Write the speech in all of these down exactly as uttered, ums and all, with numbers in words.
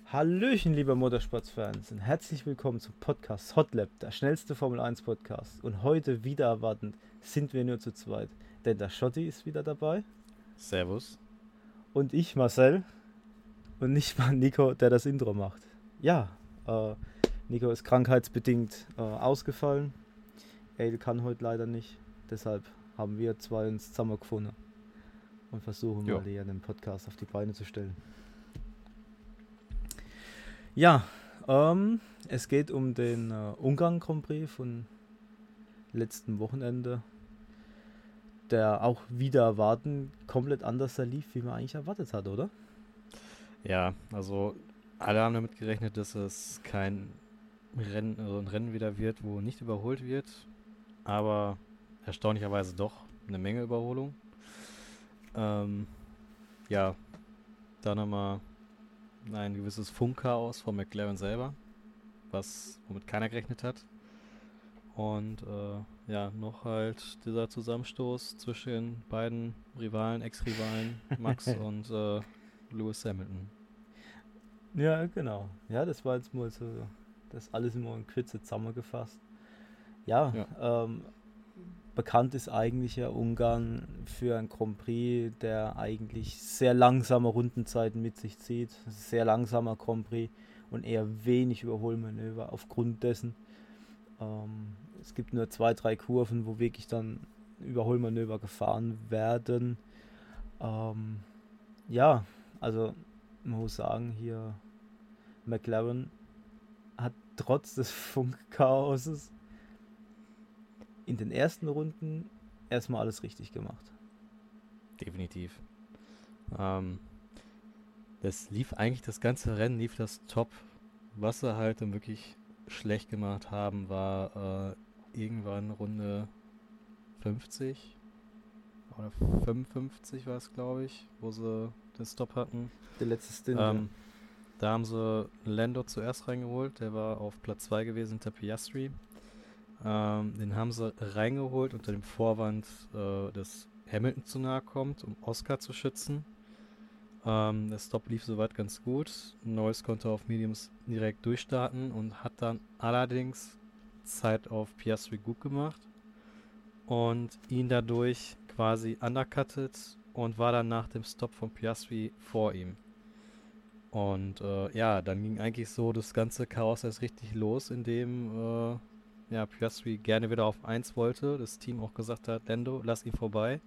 Hallöchen, liebe Motorsportfans und herzlich willkommen zum Podcast Hot Lap, der schnellste Formel eins Podcast. Und heute wieder erwartend sind wir nur zu zweit, denn der Schotti ist wieder dabei Servus. und ich, Marcel, und nicht mal Nico, der das Intro macht. Ja, äh, Nico ist krankheitsbedingt äh, ausgefallen. Ale kann heute leider nicht, deshalb haben wir zwei uns zusammengefunden und versuchen Jo. mal hier einen Podcast auf die Beine zu stellen. Ja, ähm, es geht um den äh, Ungarn Grand Prix von letzten Wochenende, der auch wieder erwarten komplett anders lief, wie man eigentlich erwartet hat, oder? Ja, also alle haben damit gerechnet, dass es kein Rennen, also ein Rennen wieder wird, wo nicht überholt wird. Aber erstaunlicherweise doch eine Menge Überholung. Ähm, ja, dann nochmal ein gewisses Funkchaos von McLaren selber, was womit keiner gerechnet hat. Und äh, ja, noch halt dieser Zusammenstoß zwischen beiden Rivalen, Ex-Rivalen, Max und äh, Lewis Hamilton. Ja, genau. Ja, das war jetzt mal so, das alles immer in Kürze zusammengefasst. Ja, Ja. ähm, bekannt ist eigentlich ja Ungarn für ein Grand Prix, der eigentlich sehr langsame Rundenzeiten mit sich zieht. Sehr langsamer Grand Prix und eher wenig Überholmanöver aufgrund dessen. Ähm, es gibt nur zwei, drei Kurven, wo wirklich dann Überholmanöver gefahren werden. Ähm, ja, also man muss sagen, hier McLaren hat trotz des Funkchaoses in den ersten Runden erstmal alles richtig gemacht. Definitiv. Ähm, das lief eigentlich, das ganze Rennen lief das top. Was sie halt dann wirklich schlecht gemacht haben, war äh, irgendwann Runde fünfzig oder fünfundfünfzig war es, glaube ich, wo sie den Stop hatten. Der letzte Stint, Ähm, ja. Da haben sie Lando zuerst reingeholt, der war auf Platz zwei gewesen hinter Piastri. Ähm, den haben sie reingeholt unter dem Vorwand, äh, dass Hamilton zu nahe kommt, um Oscar zu schützen. Ähm, der Stop lief soweit ganz gut. Norris konnte auf Mediums direkt durchstarten und hat dann allerdings Zeit auf Piastri gut gemacht und ihn dadurch quasi undercuttet und war dann nach dem Stop von Piastri vor ihm. Und äh, ja, dann ging eigentlich so das ganze Chaos erst richtig los, in dem äh, ja, Piastri gerne wieder auf eins wollte. Das Team auch gesagt hat, Lando, lass ihn vorbei.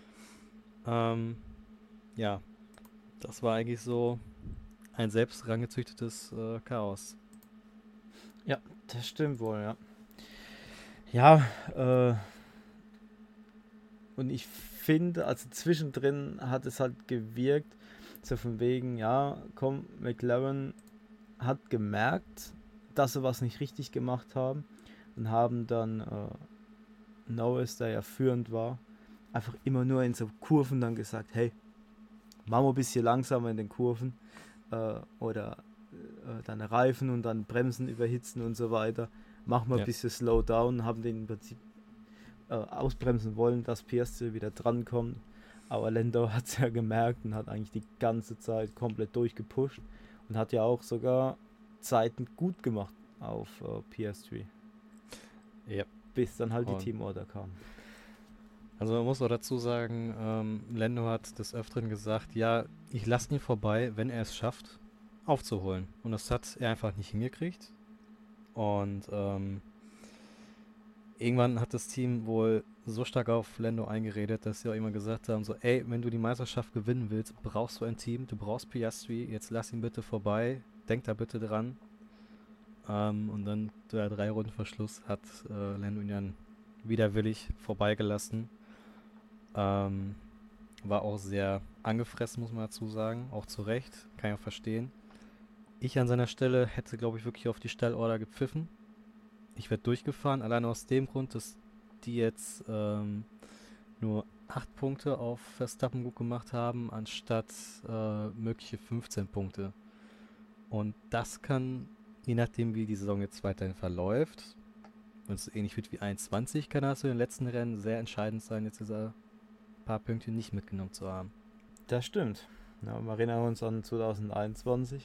Ähm, ja, das war eigentlich so ein selbst rangezüchtetes äh, Chaos. Ja, das stimmt wohl, ja. Ja, äh, und ich finde, also zwischendrin hat es halt gewirkt, so von wegen, ja, komm, McLaren hat gemerkt, dass sie was nicht richtig gemacht haben und haben dann äh, Norris, der ja führend war, einfach immer nur in so Kurven dann gesagt, hey, machen wir ein bisschen langsamer in den Kurven äh, oder äh, dann Reifen und dann Bremsen überhitzen und so weiter. Machen wir ja. ein bisschen Slow down, haben den im Prinzip äh, ausbremsen wollen, dass Piastri wieder drankommt. Aber Lando hat es ja gemerkt und hat eigentlich die ganze Zeit komplett durchgepusht und hat ja auch sogar Zeiten gut gemacht auf äh, Piastri. Ja. Bis dann halt und die Teamorder kam. Also man muss auch dazu sagen, ähm, Lando hat des Öfteren gesagt, ja, ich lasse ihn vorbei, wenn er es schafft, aufzuholen. Und das hat er einfach nicht hingekriegt. Und ähm, irgendwann hat das Team wohl so stark auf Lando eingeredet, dass sie auch immer gesagt haben, so, ey, wenn du die Meisterschaft gewinnen willst, brauchst du ein Team, du brauchst Piastri, jetzt lass ihn bitte vorbei, denk da bitte dran. Ähm, und dann der drei Runden Verschluss hat äh, Lando ihn dann widerwillig vorbeigelassen. Ähm, war auch sehr angefressen, muss man dazu sagen, auch zu Recht, kann ich auch verstehen. Ich an seiner Stelle hätte, glaube ich, wirklich auf die Stallorder gepfiffen. Ich werde durchgefahren, allein aus dem Grund, dass die jetzt ähm, nur acht Punkte auf Verstappen gut gemacht haben, anstatt äh, mögliche fünfzehn Punkte. Und das kann, je nachdem wie die Saison jetzt weiterhin verläuft, wenn es ähnlich wird wie einundzwanzig, kann das in den letzten Rennen sehr entscheidend sein, jetzt dieser paar Punkte nicht mitgenommen zu haben. Das stimmt. Ja, wir erinnern uns an zwanzig einundzwanzig.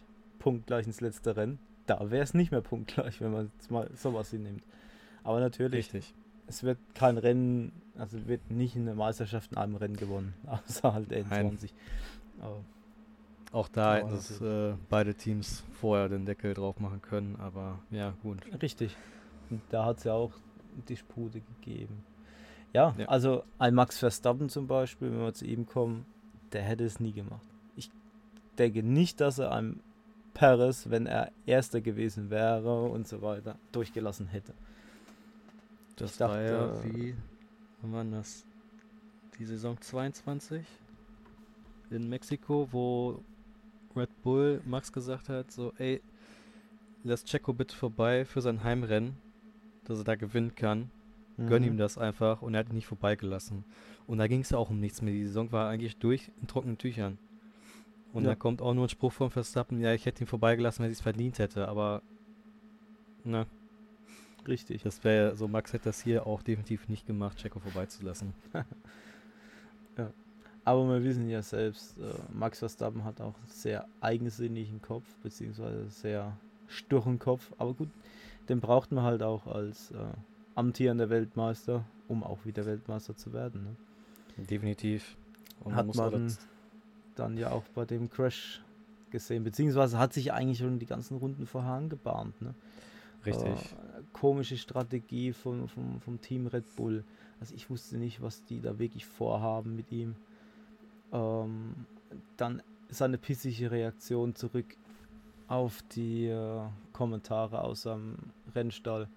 punktgleich ins letzte Rennen. Da wäre es nicht mehr punktgleich, wenn man jetzt mal sowas hinnimmt. Aber natürlich, Richtig. es wird kein Rennen, also wird nicht in der Meisterschaft in einem Rennen gewonnen, außer halt N zwanzig. Aber auch da aber hätten es äh, beide Teams vorher den Deckel drauf machen können, aber ja, gut. Richtig. Und da hat es ja auch Dispute gegeben. Ja, Ja. also ein Max Verstappen zum Beispiel, wenn wir zu ihm kommen, der hätte es nie gemacht. Ich denke nicht, dass er einem Perez, wenn er Erster gewesen wäre und so weiter, durchgelassen hätte. Das Ich war dachte, ja äh, wie, wann war das? Die Saison zweiundzwanzig in Mexiko, wo Red Bull Max gesagt hat, so, ey, lass Checo bitte vorbei für sein Heimrennen, dass er da gewinnen kann. Gönn ihm das einfach, und er hat ihn nicht vorbeigelassen. Und da ging es ja auch um nichts mehr. Die Saison war eigentlich durch in trockenen Tüchern. Und Ja. da kommt auch nur ein Spruch von Verstappen, ja, ich hätte ihn vorbeigelassen, wenn er es verdient hätte, aber ne, Richtig. das wäre so, Max hätte das hier auch definitiv nicht gemacht, Checo vorbeizulassen. Aber wir wissen ja selbst, äh, Max Verstappen hat auch sehr eigensinnigen Kopf, beziehungsweise sehr sturren Kopf. Aber gut, den braucht man halt auch als äh, amtierender Weltmeister, um auch wieder Weltmeister zu werden. Ne? Definitiv. Und man Hat muss auch man das, dann ja auch bei dem Crash gesehen, beziehungsweise hat sich eigentlich schon die ganzen Runden vorher angebahnt. Ne? richtig. Äh, komische Strategie vom, vom, vom Team Red Bull. Also ich wusste nicht, was die da wirklich vorhaben mit ihm. Ähm, dann seine pissige Reaktion zurück auf die äh, Kommentare aus seinem Rennstall.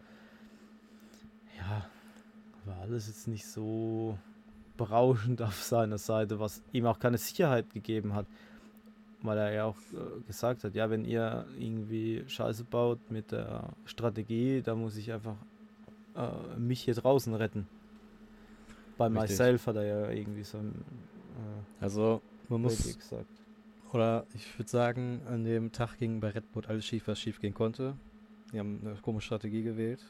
Ja, war alles jetzt nicht so berauschend auf seiner Seite, was ihm auch keine Sicherheit gegeben hat. Weil er ja auch äh, gesagt hat, ja, wenn ihr irgendwie Scheiße baut mit der Strategie, dann muss ich einfach äh, mich hier draußen retten. Bei Richtig. myself hat er ja irgendwie so ein äh, Also, man muss, Richtig gesagt. oder ich würde sagen, an dem Tag ging bei Red Bull alles schief, was schief gehen konnte. Die haben eine komische Strategie gewählt.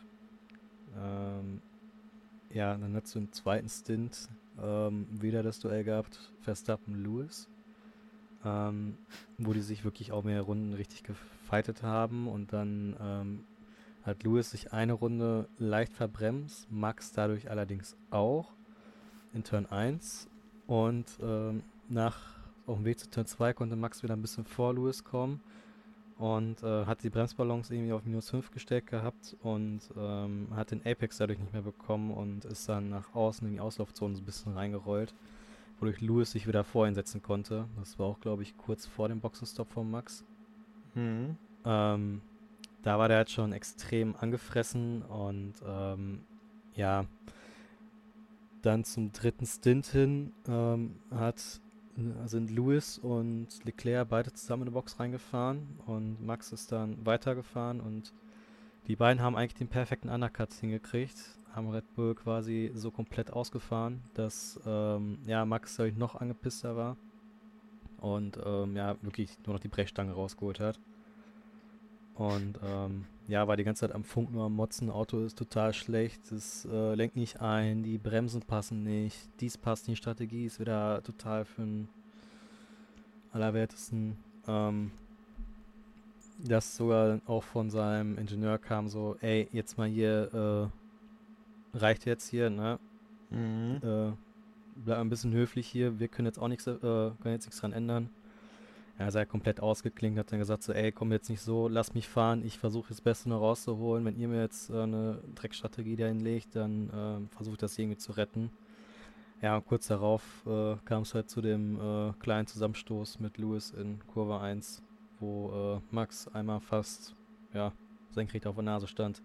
Ähm, ja, dann hat es im zweiten Stint ähm, wieder das Duell gehabt, Verstappen-Lewis, ähm, wo die sich wirklich auch mehr Runden richtig gefightet haben, und dann ähm, hat Lewis sich eine Runde leicht verbremst, Max dadurch allerdings auch in Turn eins, und ähm, nach auf dem Weg zu Turn zwei konnte Max wieder ein bisschen vor Lewis kommen und äh, hat die Bremsbalance irgendwie auf minus fünf gestellt gehabt und ähm, hat den Apex dadurch nicht mehr bekommen und ist dann nach außen in die Auslaufzone so ein bisschen reingerollt, wodurch Lewis sich wieder vor ihn setzen konnte. Das war auch, glaube ich, kurz vor dem Boxenstopp von Max. Mhm. Ähm, da war der halt schon extrem angefressen, und ähm, ja, dann zum dritten Stint hin ähm, hat sind Lewis und Leclerc beide zusammen in die Box reingefahren, und Max ist dann weitergefahren, und die beiden haben eigentlich den perfekten Undercut hingekriegt, haben Red Bull quasi so komplett ausgefahren, dass ähm, ja, Max dadurch noch angepisster war und ähm, ja, wirklich nur noch die Brechstange rausgeholt hat. Und ähm, ja, war die ganze Zeit am Funk, nur am Motzen, Auto ist total schlecht, es äh, lenkt nicht ein, die Bremsen passen nicht, dies passt nicht, Strategie ist wieder total für den Allerwertesten. Ähm, das sogar auch von seinem Ingenieur kam so, ey, jetzt mal hier, äh, reicht jetzt hier, ne? Mhm. Äh, bleib ein bisschen höflich hier, wir können jetzt auch nichts, äh, können jetzt nichts dran ändern. Er ist halt komplett ausgeklingt, hat dann gesagt so, ey, komm jetzt nicht so, lass mich fahren, ich versuche das Beste noch rauszuholen. Wenn ihr mir jetzt äh, eine Dreckstrategie da hinlegt, dann äh, versuche ich das irgendwie zu retten. Ja, und kurz darauf äh, kam es halt zu dem äh, kleinen Zusammenstoß mit Lewis in Kurve eins, wo äh, Max einmal fast, ja, senkrecht auf der Nase stand.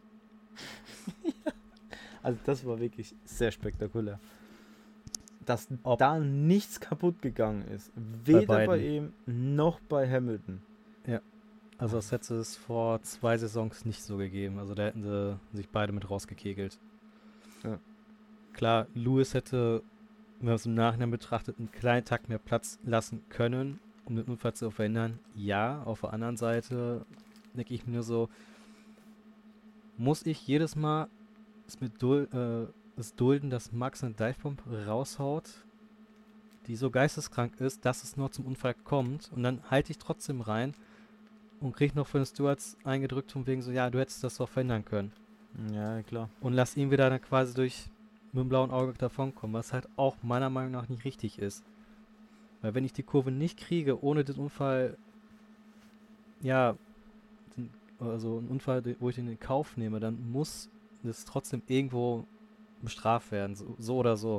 Also das war wirklich sehr spektakulär. Dass Ob- da nichts kaputt gegangen ist. Weder bei, beiden. ihm noch bei Hamilton. Also das hätte es vor zwei Saisons nicht so gegeben. Also da hätten sie sich beide mit rausgekegelt. Ja. Klar, Lewis hätte, wenn man es im Nachhinein betrachtet, einen kleinen Takt mehr Platz lassen können, um den Unfall zu verhindern. Ja, auf der anderen Seite denke ich mir nur so, muss ich jedes Mal es, mit Dul äh, es dulden, dass Max eine Divebomb raushaut, die so geisteskrank ist, dass es noch zum Unfall kommt, und dann halte ich trotzdem rein, und kriegt noch von den Stewards eingedrückt von wegen so, ja, du hättest das doch verhindern können. Ja, klar. Und lass ihn wieder dann quasi durch mit dem blauen Auge davonkommen, was halt auch meiner Meinung nach nicht richtig ist. Weil wenn ich die Kurve nicht kriege, ohne den Unfall, ja, den, also einen Unfall, wo ich den in Kauf nehme, dann muss das trotzdem irgendwo bestraft werden, so, so oder so.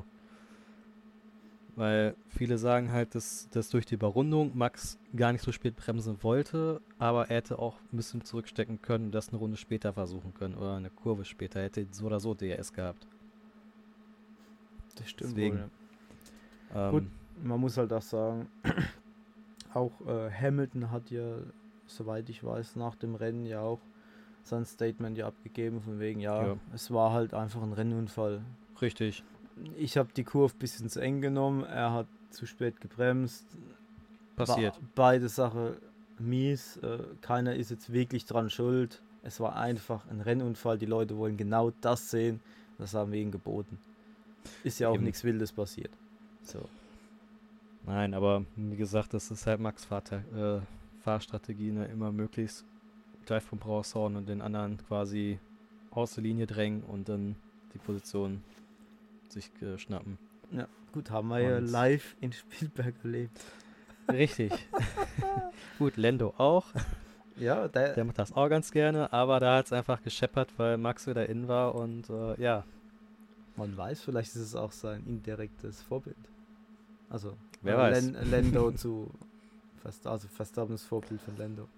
Weil viele sagen halt, dass, dass durch die Überrundung Max gar nicht so spät bremsen wollte, aber er hätte auch ein bisschen zurückstecken können und das eine Runde später versuchen können oder eine Kurve später. Er hätte so oder so D R S gehabt. Das stimmt Deswegen. wohl, ja. Ähm, Gut, man muss halt auch sagen, auch äh, Hamilton hat ja, soweit ich weiß, nach dem Rennen ja auch sein Statement ja abgegeben, von wegen, ja, Ja. es war halt einfach ein Rennunfall. Richtig. Ich habe die Kurve ein bisschen zu eng genommen, er hat zu spät gebremst. Passiert. War beide Sachen mies, äh, keiner ist jetzt wirklich dran schuld. Es war einfach ein Rennunfall, die Leute wollen genau das sehen, das haben wir ihnen geboten. Ist ja auch Eben. nichts Wildes passiert. So. Nein, aber wie gesagt, das ist halt Max Fahrta äh, Fahrstrategie, ne? Immer möglichst gleich vom raushauen und den anderen quasi aus der Linie drängen und dann die Position sich äh, schnappen. Ja, gut, haben wir ja Und- live in Spielberg erlebt. Richtig. Gut, Lando auch. Ja, der, Der macht das auch ganz gerne, aber da hat es einfach gescheppert, weil Max wieder in war und äh, ja, man weiß, vielleicht ist es auch sein indirektes Vorbild. Also, wer äh, weiß. Len, Lando zu, Verst- also Verstappens Vorbild von Lando.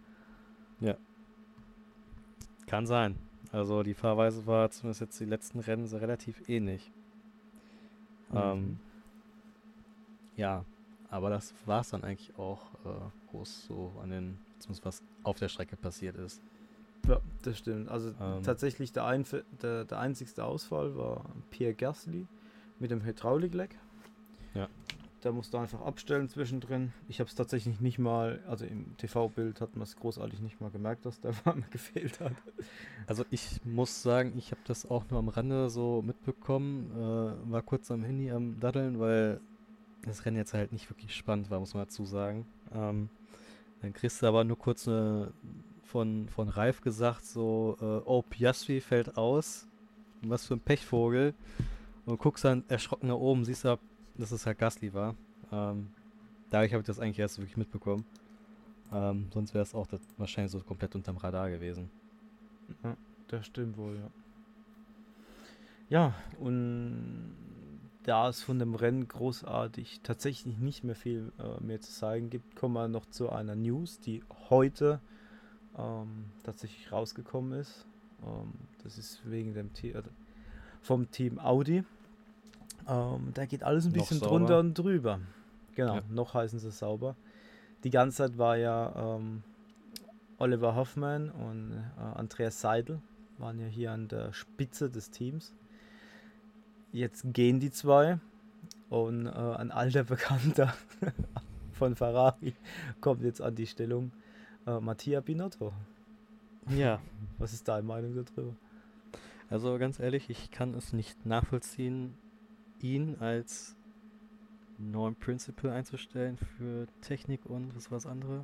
Kann sein. Also die Fahrweise war zumindest jetzt die letzten Rennen so relativ ähnlich. Ähm, Mhm. ja, aber das war es dann eigentlich auch, äh, wo es so an den, zumindest was auf der Strecke passiert ist. Ja, das stimmt. Also Ähm. tatsächlich der, Einf- der, der einzigste Ausfall war Pierre Gasly mit dem Hydraulikleck. Ja. Der musste einfach abstellen zwischendrin. Ich habe es tatsächlich nicht mal, also im T V-Bild hat man es großartig nicht mal gemerkt, dass der Warme gefehlt hat. Also ich muss sagen, ich habe das auch nur am Rande so mitbekommen, äh, war kurz am Handy am Daddeln, weil das Rennen jetzt halt nicht wirklich spannend war, muss man dazu sagen. Ähm, dann kriegst du aber nur kurz eine, von, von Ralf gesagt, so, äh, oh, Piastri fällt aus, was für ein Pechvogel. Und guckst dann erschrocken nach oben, siehst du, dass es halt Gasly war. Ähm, dadurch habe ich das eigentlich erst wirklich mitbekommen. Ähm, sonst wäre es auch das wahrscheinlich so komplett unterm Radar gewesen. Ja, das stimmt wohl, ja. Ja, und da es von dem Rennen großartig tatsächlich nicht mehr viel äh, mehr zu sagen gibt, kommen wir noch zu einer News, die heute ähm, tatsächlich rausgekommen ist. Ähm, das ist wegen dem Te- äh, vom Team Audi. Ähm, da geht alles ein Noch bisschen sauber. drunter und drüber. Genau, Ja. noch heißen sie sauber. Die ganze Zeit war ja ähm, Oliver Hoffmann und äh, Andreas Seidel waren ja hier an der Spitze des Teams. Jetzt gehen die zwei und äh, ein alter Bekannter von Ferrari kommt jetzt an die Stellung. Äh, Mattia Binotto. Ja, Was ist deine Meinung darüber? also ganz ehrlich, ich kann es nicht nachvollziehen, ihn als neuen Principal einzustellen für Technik und was war das andere?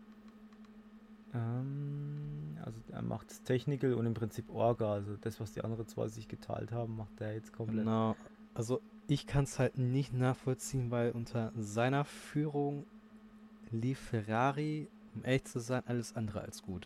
Ähm, also er macht das Technical und im Prinzip Orga. Also das, was die anderen zwei sich geteilt haben, macht er jetzt komplett. Genau, also ich kann es halt nicht nachvollziehen, weil unter seiner Führung lief Ferrari, um ehrlich zu sein, alles andere als gut.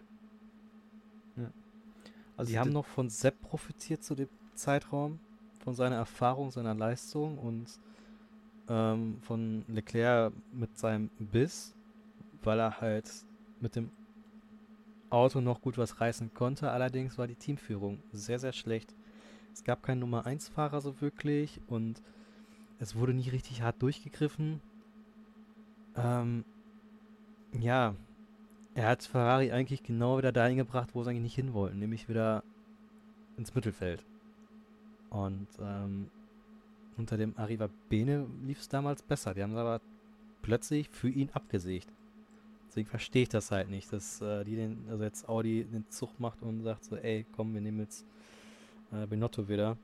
Also Die haben d- noch von Sepp profitiert zu dem Zeitraum, von seiner Erfahrung, seiner Leistung und ähm, von Leclerc mit seinem Biss, weil er halt mit dem Auto noch gut was reißen konnte. Allerdings war die Teamführung sehr, sehr schlecht. Es gab keinen Nummer eins Fahrer so wirklich und es wurde nie richtig hart durchgegriffen. Ähm, ja, er hat Ferrari eigentlich genau wieder dahin gebracht, wo sie eigentlich nicht hin wollten, nämlich wieder ins Mittelfeld. Und ähm, unter dem Arriva Bene lief es damals besser. Die haben es aber plötzlich für ihn abgesägt. Deswegen verstehe ich das halt nicht, dass äh, die den, also jetzt Audi den Zug macht und sagt so, ey, komm, wir nehmen jetzt äh, Binotto wieder.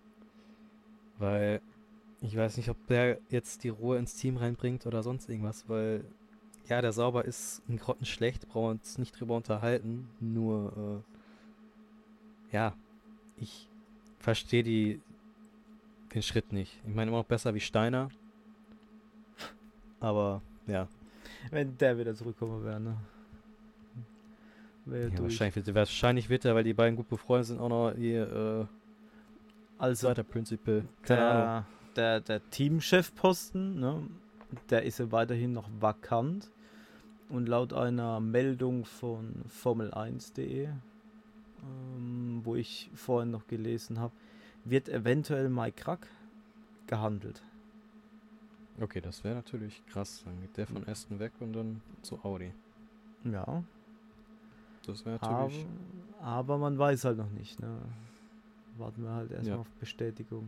Weil ich weiß nicht, ob der jetzt die Ruhe ins Team reinbringt oder sonst irgendwas, weil ja, der Sauber ist ein grottenschlecht, brauchen wir uns nicht drüber unterhalten. Nur, äh, ja, ich verstehe die den Schritt nicht. Ich meine, immer noch besser wie Steiner. Aber, ja. Wenn der wieder zurückkommen wäre, ne? Wäre ja durch. wahrscheinlich, wird, wahrscheinlich wird er, weil die beiden gut befreundet sind, auch noch ihr äh, Also zweiter Principal. Keine Ahnung. der, der, der Teamchefposten, ne? Der ist ja weiterhin noch vakant. Und laut einer Meldung von Formel eins punkt de, ähm, wo ich vorhin noch gelesen habe, wird eventuell Mike Krack gehandelt. Okay, das wäre natürlich krass. Dann geht der von Aston weg und dann zu Audi. Ja. Das wäre Aber, natürlich... aber man weiß halt noch nicht. Ne? Warten wir halt erstmal Ja. auf Bestätigung.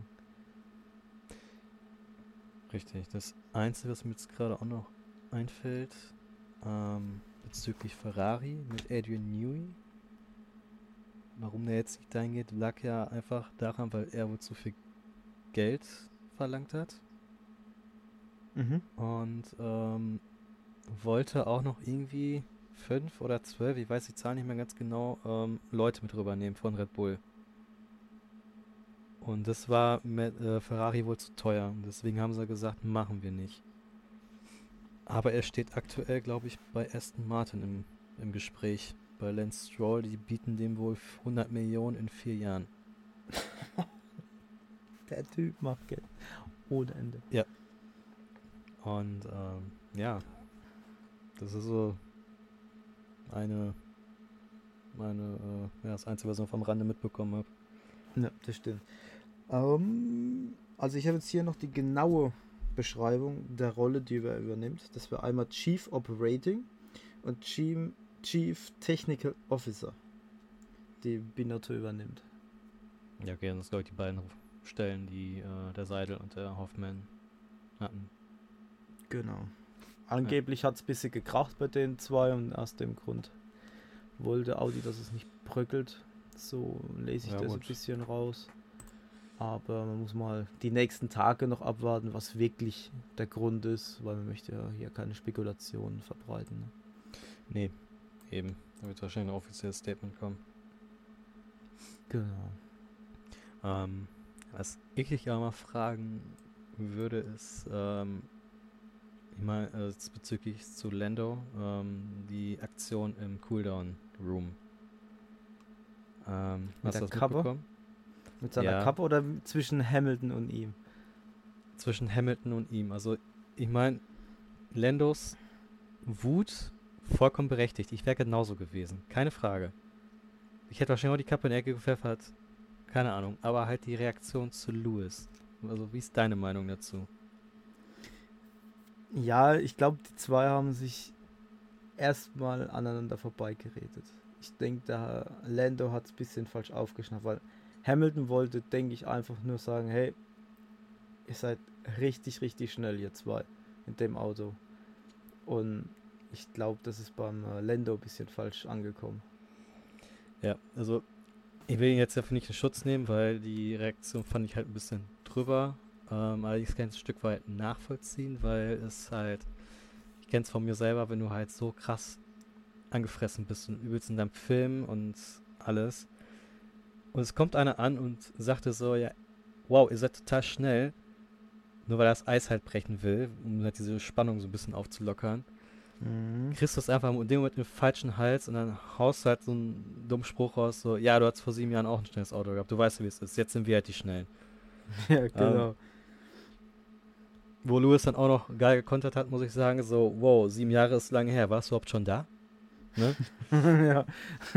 Richtig. Das Einzige, was mir jetzt gerade auch noch einfällt, ähm, bezüglich Ferrari mit Adrian Newey. Warum der jetzt nicht dahin geht, lag ja einfach daran, weil er wohl zu viel Geld verlangt hat. Mhm. Und ähm, wollte auch noch irgendwie fünf oder zwölf, ich weiß die Zahl nicht mehr ganz genau, ähm, Leute mit rübernehmen von Red Bull. Und das war mit äh, Ferrari wohl zu teuer. Und deswegen haben sie gesagt, machen wir nicht. Aber er steht aktuell, glaube ich, bei Aston Martin im, im Gespräch. Bei Lance Stroll, die bieten dem wohl hundert Millionen in vier Jahren. Der Typ macht Geld. Ohne Ende. Ja. Und ähm, ja, das ist so eine, eine äh, ja, das Einzige, was ich noch vom Rande mitbekommen habe. Ja, das stimmt. Ähm, also ich habe jetzt hier noch die genaue Beschreibung der Rolle, die er übernimmt. Das wäre einmal Chief Operating und Chief, Chief Technical Officer, die Binotto übernimmt. Ja, okay, das sind, glaube ich, die beiden Stellen, die äh, der Seidel und der Hoffmann hatten. Genau. Angeblich hat es ein bisschen gekracht bei den zwei und aus dem Grund wollte Audi, dass es nicht bröckelt. So lese ich Ja, das gut. ein bisschen raus. Aber man muss mal die nächsten Tage noch abwarten, was wirklich der Grund ist, weil man möchte ja hier keine Spekulationen verbreiten. Ne? Nee, eben. Da wird wahrscheinlich ein offizielles Statement kommen. Genau. Ähm, was ich dich ja mal fragen würde, ist, ähm, ich meine, äh, bezüglich zu Lando, ähm, die Aktion im Cooldown Room. Ähm, Mit hast der du das Kappe? mitbekommen? Mit seiner Ja. Kappe oder zwischen Hamilton und ihm? Zwischen Hamilton und ihm. Also, ich meine, Landos Wut vollkommen berechtigt. Ich wäre genauso gewesen. Keine Frage. Ich hätte wahrscheinlich auch die Kappe in die Ecke gepfeffert. Keine Ahnung. Aber halt die Reaktion zu Lewis. Also, wie ist deine Meinung dazu? Ja, ich glaube, die zwei haben sich erstmal aneinander vorbeigeredet. Ich denke, der Lando hat es ein bisschen falsch aufgeschnappt, weil Hamilton wollte, denke ich, einfach nur sagen, hey, ihr seid richtig, richtig schnell, ihr zwei, in dem Auto. Und ich glaube, das ist beim äh, Lando ein bisschen falsch angekommen. Ja, also ich will ihn jetzt dafür nicht in Schutz nehmen, weil die Reaktion fand ich halt ein bisschen drüber. Ähm, allerdings kann ich es ein Stück weit nachvollziehen, weil es halt, ich kenne es von mir selber, wenn du halt so krass angefressen bist und übelst in deinem Film und alles. Und es kommt einer an und sagte so, ja, wow, ihr seid total schnell, nur weil er das Eis halt brechen will, um halt diese Spannung so ein bisschen aufzulockern. Mhm. Kriegst du es einfach in dem Moment im falschen Hals und dann haust du halt so einen dummen Spruch raus, so, ja, du hast vor sieben Jahren auch ein schnelles Auto gehabt, du weißt, wie es ist, jetzt sind wir halt die Schnellen. Ja, genau. Ähm, wo Lewis dann auch noch geil gekontert hat, muss ich sagen, so, wow, sieben Jahre ist lange her, warst du überhaupt schon da? Ne? Ja.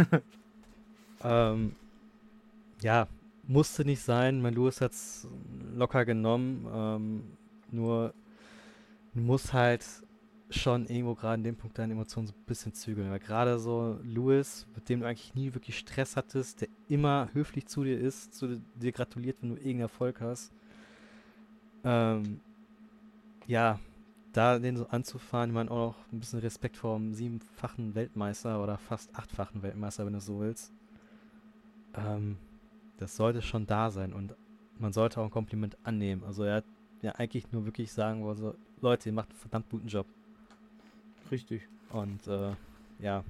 ähm, ja, musste nicht sein, mein Lewis hat es locker genommen, ähm, nur du musst halt schon irgendwo gerade in dem Punkt deine Emotionen so ein bisschen zügeln. Weil gerade so Lewis, mit dem du eigentlich nie wirklich Stress hattest, der immer höflich zu dir ist, zu dir gratuliert, wenn du irgendeinen Erfolg hast. Ähm, ja, da den so anzufahren, ich meine auch noch ein bisschen Respekt vor dem siebenfachen Weltmeister oder fast achtfachen Weltmeister, wenn du so willst. Ähm, das sollte schon da sein und man sollte auch ein Kompliment annehmen. Also er hat ja eigentlich nur wirklich sagen wollen, so, Leute, ihr macht einen verdammt guten Job. Richtig. Und äh, ja,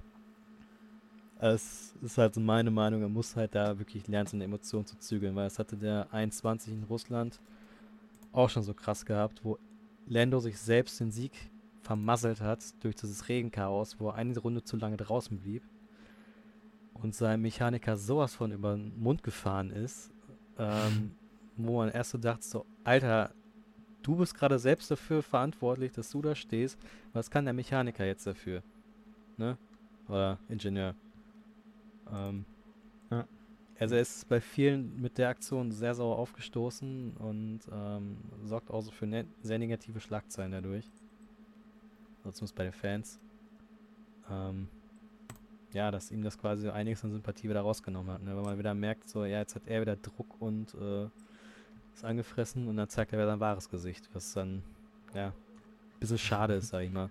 es ist halt so meine Meinung, er muss halt da wirklich lernen, seine Emotionen zu zügeln, weil es hatte der einundzwanzig in Russland auch schon so krass gehabt, wo Lando sich selbst den Sieg vermasselt hat durch dieses Regenchaos, wo er eine Runde zu lange draußen blieb und sein Mechaniker sowas von über den Mund gefahren ist, ähm, wo man erst so dachte, so, Alter, du bist gerade selbst dafür verantwortlich, dass du da stehst, was kann der Mechaniker jetzt dafür? Ne? Oder Ingenieur. Ähm, Ja. Also er ist bei vielen mit der Aktion sehr sauer aufgestoßen und ähm, sorgt auch so für ne sehr negative Schlagzeilen dadurch. Also zumindest bei den Fans. Ähm, ja, dass ihm das quasi einiges an Sympathie wieder rausgenommen hat. Ne? Weil man wieder merkt, so, ja, jetzt hat er wieder Druck und äh, ist angefressen und dann zeigt er wieder sein wahres Gesicht, was dann, ja, ein bisschen schade ist, sag ich mal.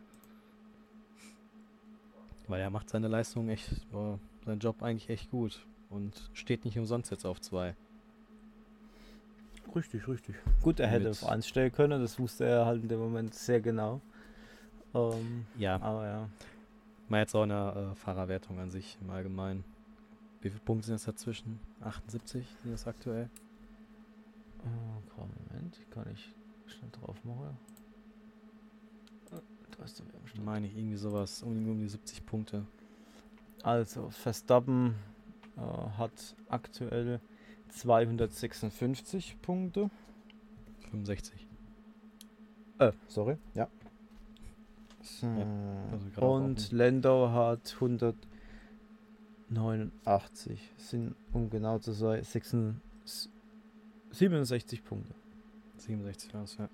Weil er macht seine Leistung echt, oh, seinen Job eigentlich echt gut und steht nicht umsonst jetzt auf zwei. Richtig, richtig. Gut, er hätte Mit- auf eins stellen können, das wusste er halt in dem Moment sehr genau. Ähm, Ja, aber ja. mal jetzt auch in der äh, Fahrerwertung an sich im Allgemeinen. Wie viele Punkte sind es dazwischen? achtundsiebzig sind das aktuell? Oh, komm, Moment, kann ich schnell drauf machen. Äh, Da ist der Wärmstand. Meine ich irgendwie sowas, um, um die siebzig Punkte. Also, Verstappen äh, hat aktuell zweihundertsechsundfünfzig Punkte. fünfundsechzig. Äh, sorry, ja. So. Ja, also gerade auch Und offen. Lando hat hundertneunundachtzig. Sind, um genau zu sein, sechsundsiebzig, siebenundsechzig Punkte. siebenundsechzig war es, ja.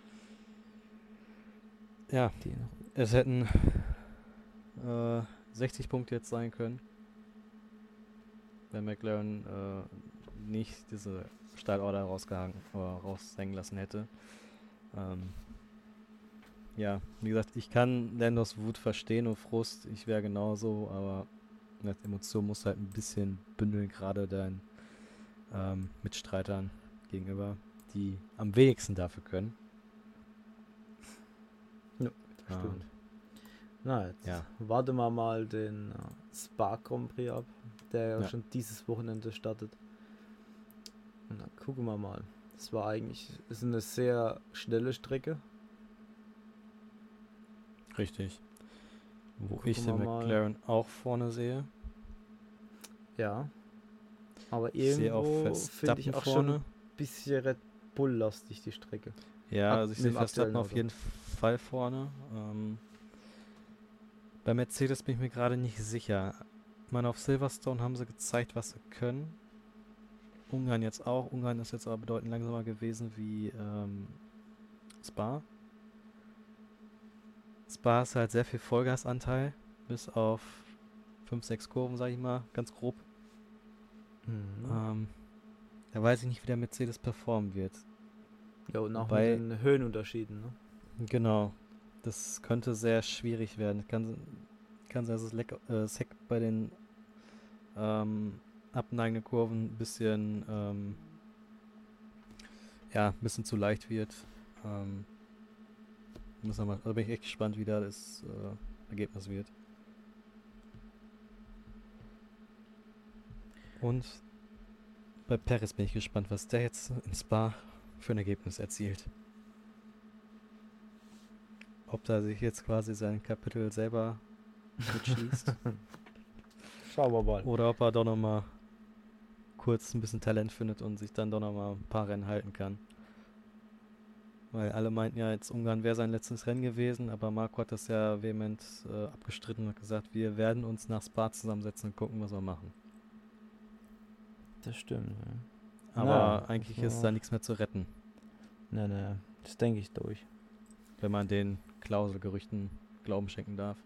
Ja, Die noch. es hätten äh, sechzig Punkte jetzt sein können, wenn McLaren äh, nicht diese Steilorder rausgehangen oder raushängen lassen hätte. Ähm, ja, wie gesagt, ich kann Landos Wut verstehen und Frust. Ich wäre genauso, aber die Emotion muss halt ein bisschen bündeln, gerade deinen ähm, Mitstreitern gegenüber, die am wenigsten dafür können. Ja, Ähm, stimmt. Na, jetzt ja. warten wir mal den äh, Spa Grand Prix ab, der ja, Ja. schon dieses Wochenende startet. Und dann gucken wir mal. Das war eigentlich, ist eine sehr schnelle Strecke. Richtig. Wo Gucken ich wir den mal. McLaren auch vorne sehe. Ja. Aber Ich sehe auch irgendwo finde ich Verstappen auch schon vorne. ein bisschen Red Bull-lastig, die Strecke. Ja, Ab- also ich mit sehe dem Verstappen aktuellen auf Auto. jeden Fall vorne. Ähm, bei Mercedes bin ich mir gerade nicht sicher. Ich meine, auf Silverstone haben sie gezeigt, was sie können. Ungarn jetzt auch. Ungarn ist jetzt aber bedeutend langsamer gewesen wie ähm, Spa. Spa ist halt sehr viel Vollgasanteil. Bis auf fünf, sechs Kurven, sag ich mal, ganz grob. Mhm. Ähm, da weiß ich nicht, wie der Mercedes performen wird. Ja, und auch Wobei- mit den Höhenunterschieden. Ne? Genau. Das könnte sehr schwierig werden. Kann, kann sein, dass das Leck, äh, Heck bei den ähm, abneigenden Kurven ein bisschen, ähm, ja, ein bisschen zu leicht wird. Ähm, muss man mal, also bin ich echt gespannt, wie da das äh, Ergebnis wird. Und bei Perez bin ich gespannt, was der jetzt in Spa für ein Ergebnis erzielt. Ob da sich jetzt quasi sein Kapitel selber mitschließt Schauen wir mal. oder ob er doch nochmal kurz ein bisschen Talent findet und sich dann doch nochmal ein paar Rennen halten kann. Weil alle meinten ja, jetzt Ungarn wäre sein letztes Rennen gewesen, aber Marco hat das ja vehement äh, abgestritten und hat gesagt, wir werden uns nach Spa zusammensetzen und gucken, was wir machen. Das stimmt. Ja. Aber Na, eigentlich also- ist da nichts mehr zu retten, Ne, ne, das denke ich durch. wenn man den Klauselgerüchten Glauben schenken darf.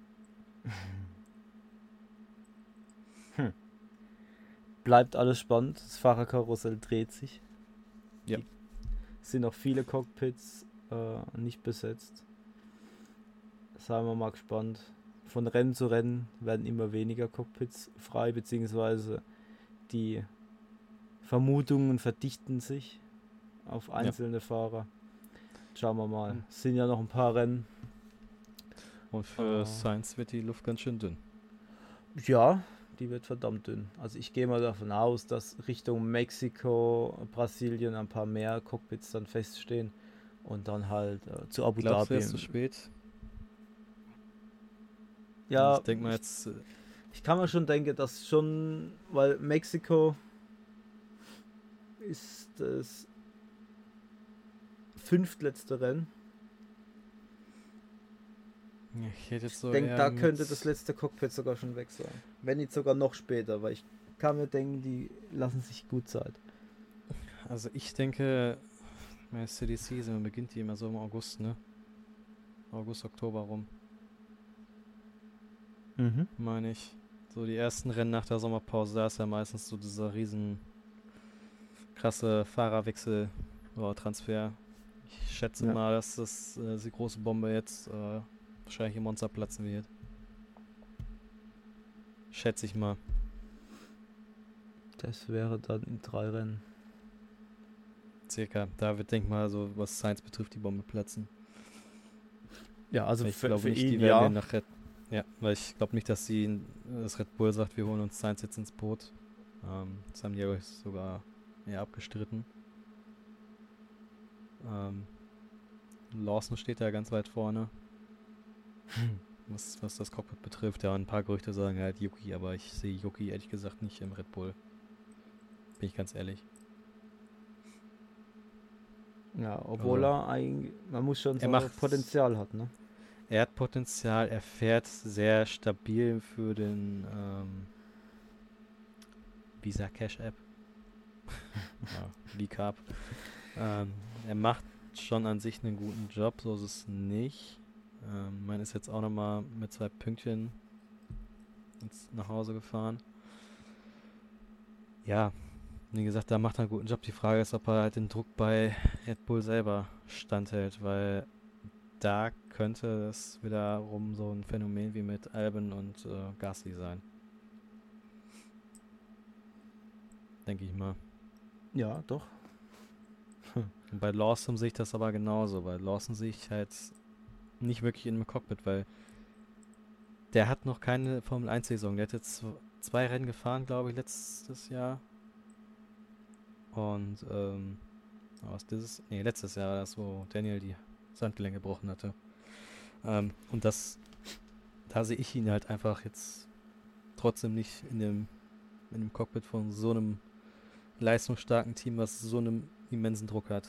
Hm. Bleibt alles spannend. Das Fahrerkarussell dreht sich. Ja. Die- Es sind noch viele Cockpits äh, nicht besetzt. Seien wir mal gespannt. Von Rennen zu Rennen werden immer weniger Cockpits frei, beziehungsweise die Vermutungen verdichten sich auf einzelne Fahrer. Schauen wir mal. Hm. Es sind ja noch ein paar Rennen. Und für Oh. Sainz wird die Luft ganz schön dünn. Ja, die wird verdammt dünn. Also ich gehe mal davon aus, dass Richtung Mexiko, Brasilien ein paar mehr Cockpits dann feststehen und dann halt äh, zu Abu Glaubst du, Dhabi. erst zu spät? Ja, Ich denke mal ich, jetzt, äh, ich kann mir schon denken, dass schon, weil Mexiko ist das fünftletzte Rennen. ich hätte jetzt Ich so denke, eher da mit, könnte das letzte Cockpit sogar schon weg sein. Wenn nicht sogar noch später, weil ich kann mir denken, die lassen sich gut Zeit. also ich denke, meine City Season beginnt die immer so im August, ne? August, Oktober rum, Mhm. meine ich. So die ersten Rennen nach der Sommerpause, da ist ja meistens so dieser riesen krasse Fahrerwechsel oder Transfer. Ich schätze Ja. mal, dass das äh, die große Bombe jetzt äh, wahrscheinlich im Monza platzen wird. Schätze ich mal. Das wäre dann in drei Rennen. Circa. Da wird, denk mal, so was Sainz betrifft, die Bombe platzen. Ja, also Weil ich für, glaube für nicht, ihn die werden ja. den nach Red. Ja, weil ich glaube nicht, dass sie äh, das Red Bull sagt, wir holen uns Sainz jetzt ins Boot. Ähm, das haben die ja sogar eher abgestritten. Ähm, Lawson steht da ganz weit vorne, was, was das Cockpit betrifft. Ja, und ein paar Gerüchte sagen halt Yuki, aber ich sehe Yuki ehrlich gesagt nicht im Red Bull. Bin ich ganz ehrlich. Ja, obwohl Also, er eigentlich, man muss schon er sagen, macht Potenzial hat, ne? Er hat Potenzial, er fährt sehr stabil für den ähm, Visa Cash App. Ja, V-Carb. Ähm, er macht schon an sich einen guten Job, so ist es nicht. Ähm, man ist jetzt auch nochmal mit zwei Pünktchen ins, nach Hause gefahren. Ja, wie gesagt, da macht er einen guten Job. Die Frage ist, ob er halt den Druck bei Red Bull selber standhält, weil da könnte es wiederum so ein Phänomen wie mit Albon und äh, Gasly sein. Denke ich mal. Ja, doch. Und bei Lawson sehe ich das aber genauso. Bei Lawson sehe ich halt nicht wirklich in dem Cockpit, weil der hat noch keine Formel eins Saison. Der hat jetzt zwei Rennen gefahren, glaube ich, letztes Jahr. Und, ähm, was dieses, nee, letztes Jahr, das wo Daniel die Handgelenk gebrochen hatte. Ähm, und das, da sehe ich ihn halt einfach jetzt trotzdem nicht in dem, in dem Cockpit von so einem leistungsstarken Team, was so einen immensen Druck hat.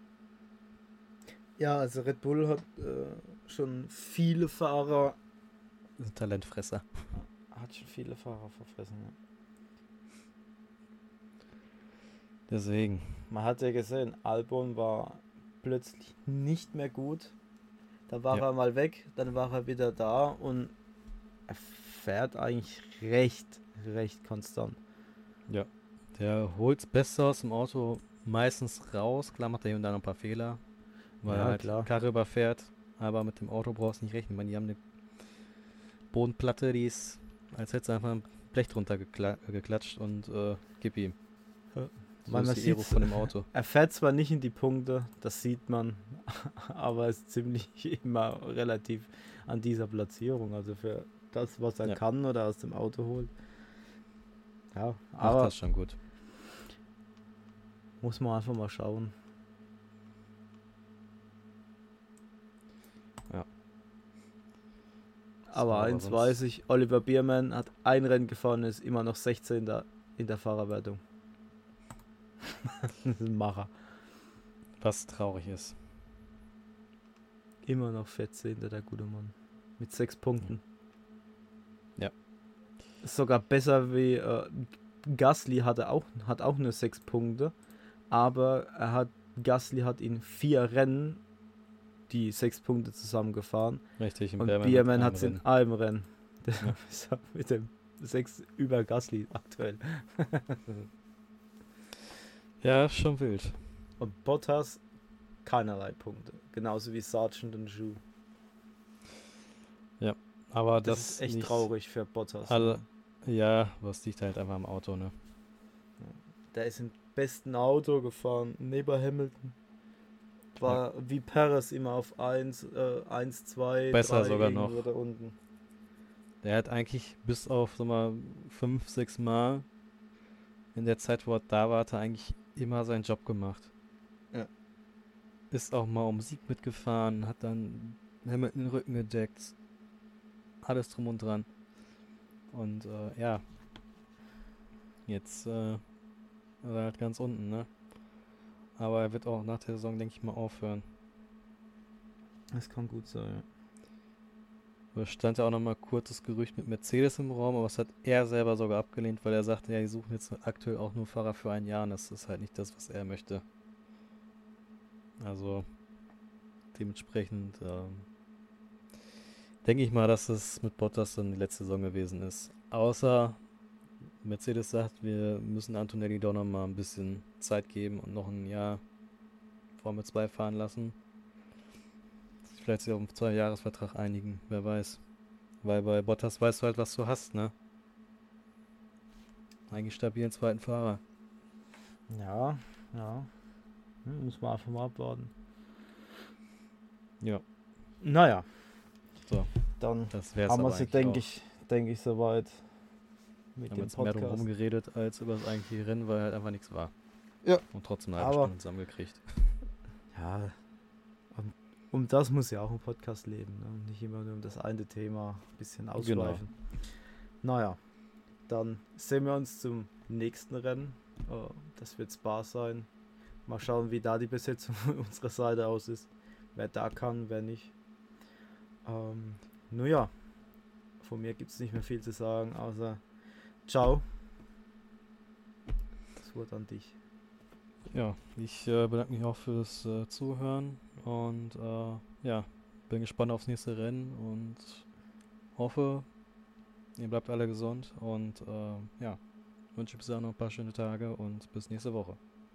Ja, also Red Bull hat äh, schon viele Fahrer, Das ist ein Talentfresser. hat schon viele Fahrer verfressen. Ja. Deswegen. Man hat ja gesehen, Albon war plötzlich nicht mehr gut. Da war Ja. er mal weg, dann war er wieder da und er fährt eigentlich recht, recht konstant. Ja. Der holt's besser aus dem Auto meistens raus. Klar macht er hier und da noch ein paar Fehler, weil Ja, er halt klar. Karre überfährt. Aber mit dem Auto brauchst du nicht rechnen. Ich meine, die haben eine Bodenplatte, die ist, als hätte es einfach ein Blech drunter gekla geklatscht und äh, gib ihm. Ja. So Man, ist man die Aero sieht's, von dem Auto. er fährt zwar nicht in die Punkte, das sieht man, aber er ist ziemlich immer relativ an dieser Platzierung. Also für das, was er Ja. kann oder aus dem Auto holt. Ja, Macht aber das schon gut. muss man einfach mal schauen. Ja. Aber So, eins sonst- weiß ich, Oliver Biermann hat ein Rennen gefahren, ist immer noch sechzehnter in der Fahrerwertung. Das ist ein Macher. Was traurig ist. Immer noch vierzehnter der gute Mann. Mit sechs Punkten. Ja. Ist sogar besser wie äh, Gasly hatte auch, hat auch nur sechs Punkte. Aber er hat, Gasly hat in vier Rennen die sechs Punkte zusammengefahren. Richtig, Und Biermann Biermann hat hat es in Rennen. einem Rennen. Ja. Ist er mit dem sechs über Gasly aktuell. Ja, schon wild. Und Bottas keinerlei Punkte. Genauso wie Sargent und Zhou. Aber Das, das, ist echt nicht traurig für Bottas. Alle, ja, was liegt halt einfach am Auto, ne? Der ist im besten Auto gefahren, neben Hamilton. war wie Perez immer auf eins, äh, eins, zwei, Besser drei sogar noch. irgendwo da unten. Der hat eigentlich bis auf so mal fünf, sechs Mal in der Zeit, wo er da war, hat er eigentlich immer seinen Job gemacht. Ja. Ist auch mal um Sieg mitgefahren, hat dann Hamilton den Rücken gedeckt. Alles drum und dran. Und äh, ja, jetzt äh, ist er halt ganz unten, ne? Aber er wird auch nach der Saison, denke ich mal, aufhören. Das kann gut sein, Da stand ja auch nochmal kurzes Gerücht mit Mercedes im Raum, aber das hat er selber sogar abgelehnt, weil er sagte, ja, die suchen jetzt aktuell auch nur Fahrer für ein Jahr und das ist halt nicht das, was er möchte. Also dementsprechend ähm, denke ich mal, dass es mit Bottas dann die letzte Saison gewesen ist. Außer Mercedes sagt, wir müssen Antonelli doch nochmal ein bisschen Zeit geben und noch ein Jahr Formel zwei fahren lassen. Vielleicht sich auf einen Zwei-Jahres-Vertrag einigen, wer weiß. Weil bei Bottas weißt du halt, was du hast, ne? Eigentlich stabilen zweiten Fahrer. ja. Ja, ja. Hm, muss man einfach mal abwarten. Ja, Naja, so, dann das wär's haben wir aber sie, eigentlich denke auch. ich, denke ich, soweit mit Wir haben dem jetzt mehr drum Podcast. rumgeredet als über das eigentliche Rennen, weil halt einfach nichts war. Ja. Und trotzdem eine halbe Aber- Stunde zusammengekriegt. Ja, um, um das muss ja auch ein Podcast leben. Ne? Und nicht immer nur um das eine Thema ein bisschen ausschweifen. Naja, dann sehen wir uns zum nächsten Rennen. Äh, das wird Spa sein. Mal schauen, wie da die Besetzung von unserer Seite aus ist. Wer da kann, wer nicht. Ähm, nur ja, von mir gibt es nicht mehr viel zu sagen, außer ciao. Das Wort an dich. Ja, ich äh, bedanke mich auch fürs äh, Zuhören und äh, ja, bin gespannt aufs nächste Rennen und hoffe, ihr bleibt alle gesund und äh, ja, wünsche bis dann noch ein paar schöne Tage und bis nächste Woche.